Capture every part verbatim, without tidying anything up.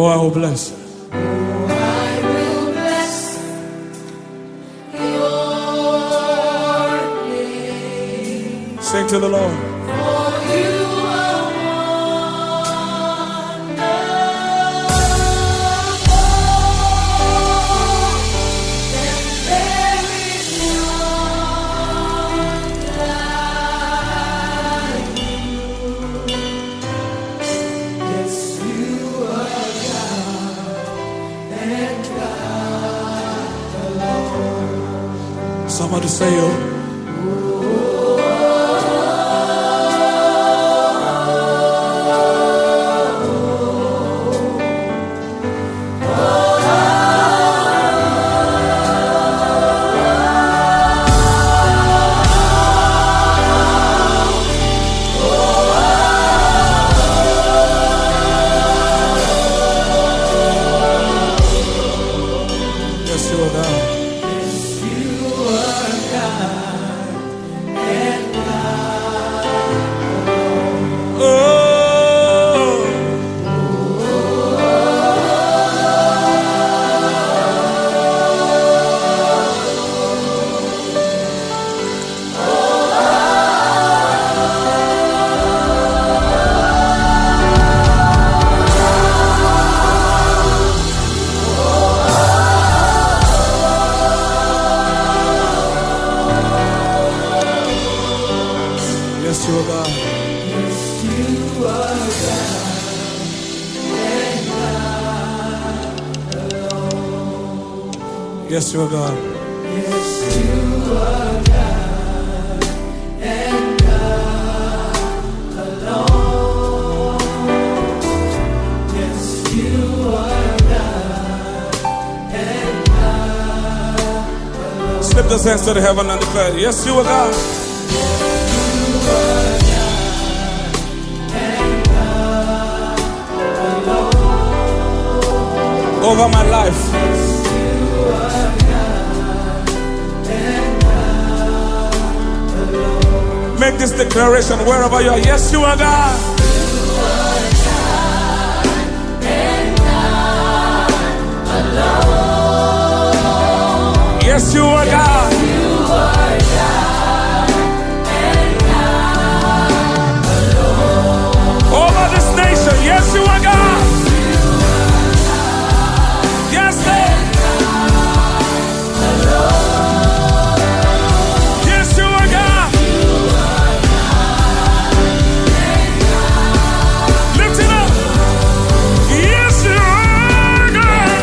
I will bless. Oh, I will bless your name. Sing to the Lord. For you are wonderful, and there is none like you. Yes, you are God, and God alone. Somebody say, oh. Yes, you are God. You are God, and God alone. Oh. Yes, you are God. Yes, you are God, and God alone. Yes, you are God. Yes, you are God, and God alone. Yes, you are God, and God alone. Slip those hands to the heaven and declare, yes, you are God. Over my life. Make this declaration wherever you are. Yes, you are God. Yes, you are God. Over this nation. Yes, you are God. Yes, Lord. Yes, you are God. Lift it up. Yes, you are God.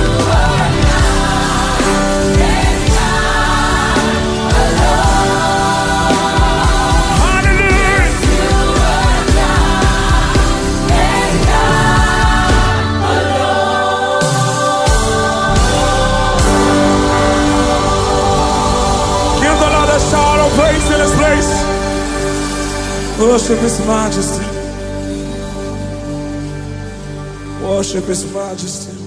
Praise in this place. Worship His majesty. Worship His majesty.